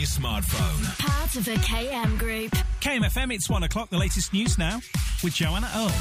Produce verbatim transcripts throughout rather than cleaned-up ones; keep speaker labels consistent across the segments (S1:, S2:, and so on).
S1: your smartphone.
S2: Part of the K M Group.
S3: K M F M, it's one o'clock. The latest news now with Joanna Earl.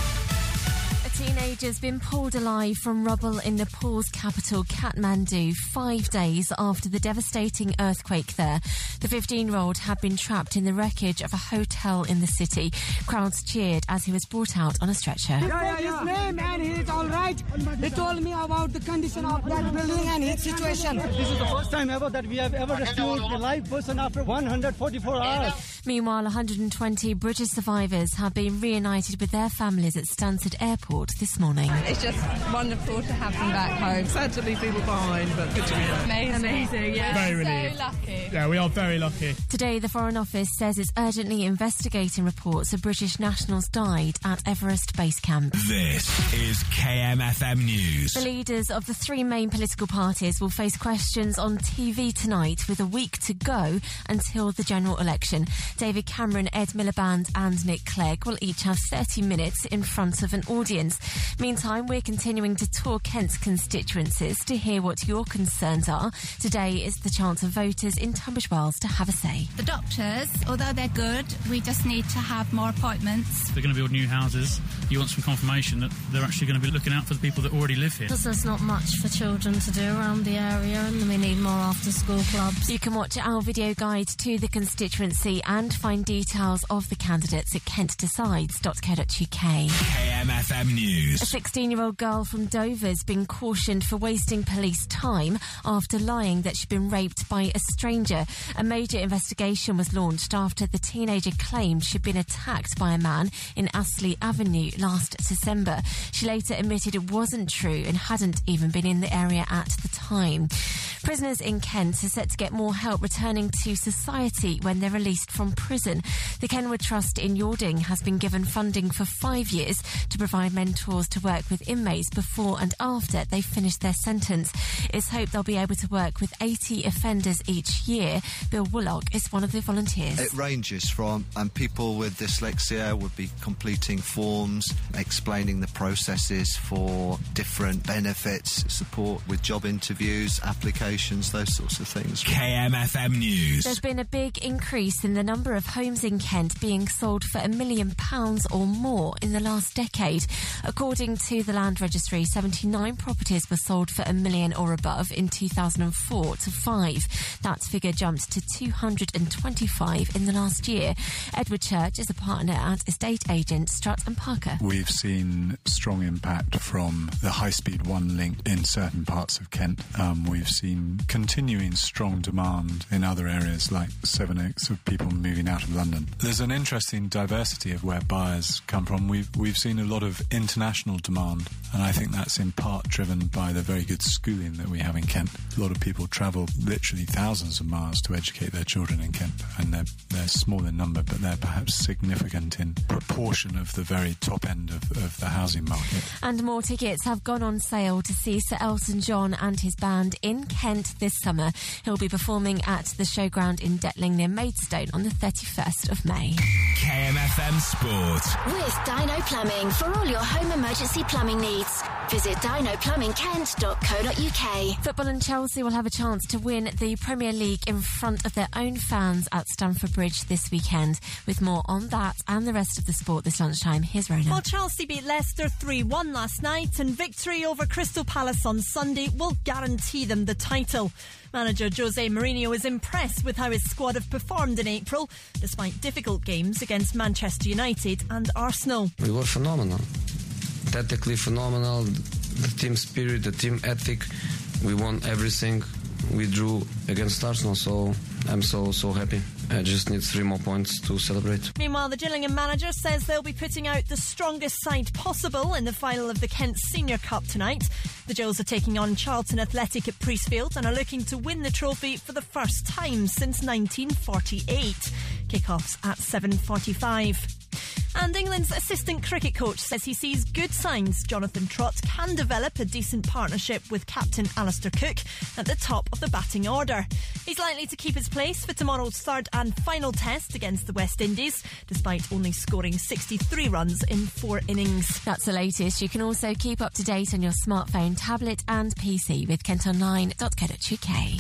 S4: A teenager's been pulled alive from rubble in Nepal's capital, Kathmandu, five days after the devastating earthquake there. The fifteen-year-old had been trapped in the wreckage of a hotel in the city. Crowds cheered as he was brought out on a stretcher.
S5: Yeah, yeah, yeah. His name and he's all right. He told me about the condition of that building and his situation.
S6: This is the first time ever that we have ever rescued a live person after one hundred forty-four hours.
S4: Meanwhile, one hundred twenty British survivors have been reunited with their families at Stansted Airport this morning.
S7: It's just wonderful to have them back home.
S8: Sad to leave people behind, but good to be there.
S7: Amazing. Amazing, yeah.
S9: Very
S7: so
S9: relieved.
S7: lucky.
S9: Yeah, we are very lucky.
S4: Today, the Foreign Office says it's urgently investigating reports of British nationals died at Everest Base Camp.
S1: This is K M F M News.
S4: The leaders of the three main political parties will face questions on T V tonight with a week to go until the general election. David Cameron, Ed Miliband and Nick Clegg will each have thirty minutes in front of an audience. Meantime, we're continuing to tour Kent's constituencies to hear what your concerns are. Today is the chance of voters in Tunbridge Wells to have a say.
S10: The doctors, although they're good, we just need to have more appointments.
S11: They're going to build new houses. You want some confirmation that they're actually going to be looking out for the people that already live here.
S12: Because there's not much for children to do around the area and we need more after-school clubs.
S4: You can watch our video guide to the constituency and find details of the candidates at kent decides dot co dot uk.
S1: K M F M News.
S4: A sixteen-year-old girl from Dover's been cautioned for wasting police time after lying that she'd been raped by a stranger. A major investigation was launched after the teenager claimed she'd been attacked by a man in Astley Avenue last December. She later admitted it wasn't true and hadn't even been in the area at the time. Prisoners in Kent are set to get more help returning to society when they're released from prison. The Kenwood Trust in Yording has been given funding for five years to provide mentors to work with inmates before and after they finish their sentence. It's hoped they'll be able to work with eighty offenders each year. Bill Woollock is one of the volunteers.
S13: It ranges from, and people with dyslexia would be completing forms, explaining the processes for different benefits, support with job interviews, applications, those sorts of things.
S1: K M F M News.
S4: There's been a big increase in the number of homes in Kent being sold for a million pounds or more in the last decade. According to the Land Registry, seventy-nine properties were sold for a million or above in two thousand four to five. That figure jumped to two hundred twenty-five in the last year. Edward Church is a partner at estate agent Strutt and Parker.
S14: We've seen strong impact from the high-speed one link in certain parts of Kent. Um, we've seen continuing strong demand in other areas like Sevenoaks of people moving out of London. There's an interesting diversity of where buyers come from. We've, we've seen a lot of international demand, and I think that's in part driven by the very good schooling that we have in Kent. A lot of people travel literally thousands of miles to educate their children in Kent, and they're, they're small in number, but they're perhaps significant in proportion of the very top end of, of the housing market.
S4: And more tickets have gone on sale to see Sir Elton John and his band in Kent this summer. He'll be performing at the Showground in Detling near Maidstone on the thirty-first of May.
S1: K M F M Sport.
S2: With Dino Plumbing for all your home emergency plumbing needs. Visit dino plumbing kent dot co dot uk.
S4: Football and Chelsea will have a chance to win the Premier League in front of their own fans at Stamford Bridge this weekend. With more on that and the rest of the sport this lunchtime, here's Rona.
S15: Well, Chelsea beat Leicester three one last night, and victory over Crystal Palace on Sunday will guarantee them the title. Manager Jose Mourinho is impressed with how his squad have performed in April, despite difficult games against Manchester United and Arsenal.
S16: We were phenomenal. Tactically phenomenal. The team spirit, the team ethic. We won everything. We drew against Arsenal, so I'm so, so happy. I just need three more points to celebrate.
S15: Meanwhile, the Gillingham manager says they'll be putting out the strongest side possible in the final of the Kent Senior Cup tonight. The Gills are taking on Charlton Athletic at Priestfield and are looking to win the trophy for the first time since nineteen forty-eight. Kick-offs at seven forty-five. And England's assistant cricket coach says he sees good signs Jonathan Trott can develop a decent partnership with captain Alistair Cook at the top of the batting order. He's likely to keep his place for tomorrow's third and final test against the West Indies, despite only scoring sixty-three runs in four innings.
S4: That's the latest. You can also keep up to date on your smartphone, tablet and P C with kent online dot co dot uk.